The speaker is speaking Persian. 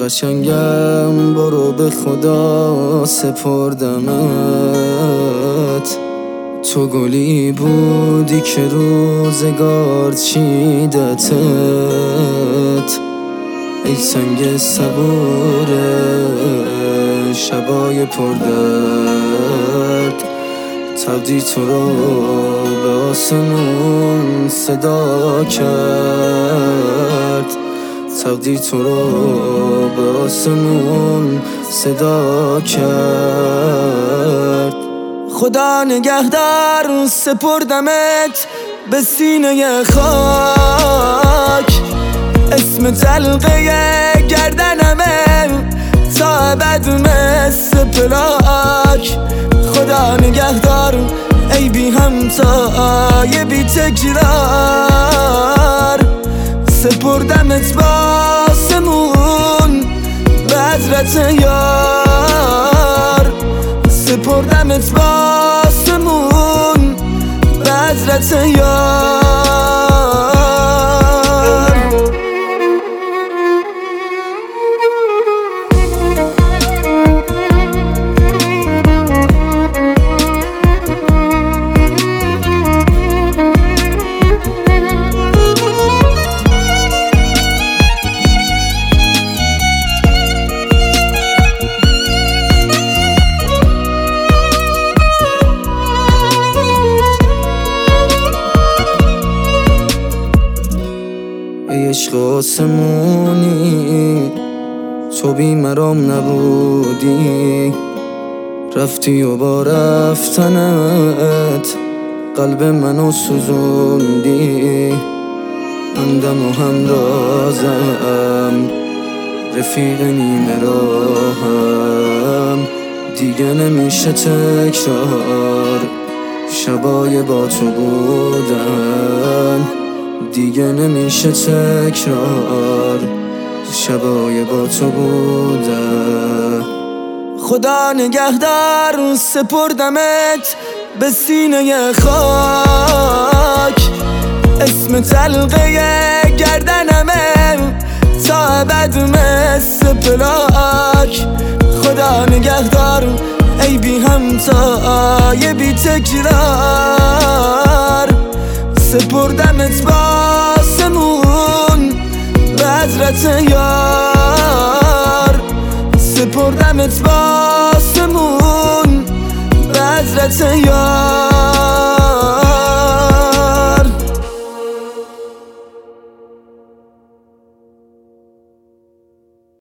قشنگم برو به خدا سپردمت. تو گلی بودی که روزگار چیدتت، ای سنگ صبور شبای پردرد. تبدی تو رو به آسمون صدا کرد، تبدی تو رو به آسمون صدا کرد. خدا نگهدار سپردمت به سینه خاک، اسم تلقه گردنمه تا ابد مثل پلاک. خدا نگهدار ای بی همتای بی تکرار، سپردمت با آسمون به حضرت یار، سپردمت با آسمون به حضرت یار. ای عشق آسمونی تو بی مرام نبودی، رفتی و با رفتنت قلب منو سوزوندی. همدم و همرازم رفیق نیمه راهم، دیگه نمیشه تکرار شبای با تو بودن، دیگه نمیشه تکرار شبای با تو بودن. خدا نگهدار سپردمت به سینه خاک، اسم تلقه گردنمه تا ابد مثل پلاک. خدا نگهدار ای بی همتای بی تکرار، سپردمت با آسمون به حضرت یار، سپردمت با آسمون به حضرت یار.